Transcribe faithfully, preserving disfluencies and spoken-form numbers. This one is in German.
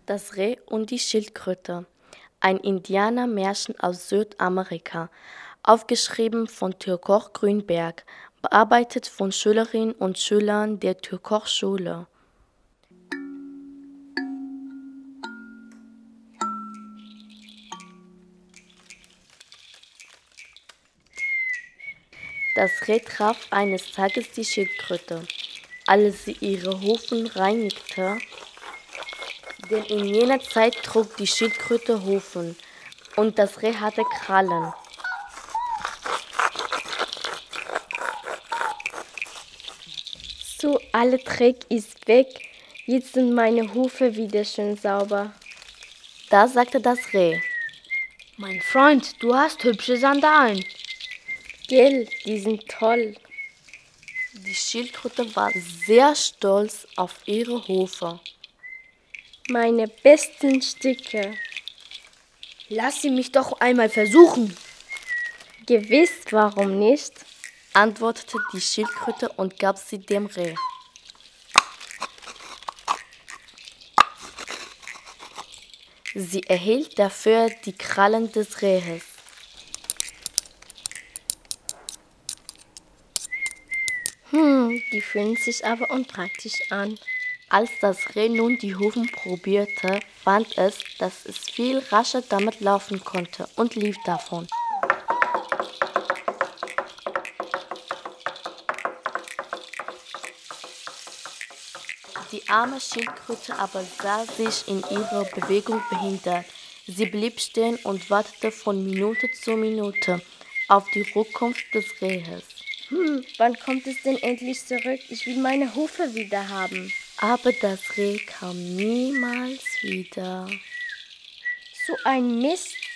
Das Reh und die Schildkröte. Ein Indianermärchen aus Südamerika. Aufgeschrieben von Türkoch Grünberg. Bearbeitet von Schülerinnen und Schülern der Türkoch-Schule. Das Reh traf eines Tages die Schildkröte, als sie ihre Hufen reinigte, denn in jener Zeit trug die Schildkröte Hufen und das Reh hatte Krallen. So, alle Dreck ist weg, jetzt sind meine Hufe wieder schön sauber. Da sagte das Reh: Mein Freund, du hast hübsche Sandalen. Gell, die sind toll. Die Schildkröte war sehr stolz auf ihre Hufe. Meine besten Stücke. Lass sie mich doch einmal versuchen. Gewiss, warum nicht? Antwortete die Schildkröte und gab sie dem Reh. Sie erhielt dafür die Krallen des Rehes. Hm, die fühlen sich aber unpraktisch an. Als das Reh nun die Hufen probierte, fand es, dass es viel rascher damit laufen konnte und lief davon. Die arme Schildkröte aber sah sich in ihrer Bewegung behindert. Sie blieb stehen und wartete von Minute zu Minute auf die Rückkunft des Rehes. Hm, wann kommt es denn endlich zurück? Ich will meine Hufe wieder haben. Aber das Reh kam niemals wieder. So ein Mist.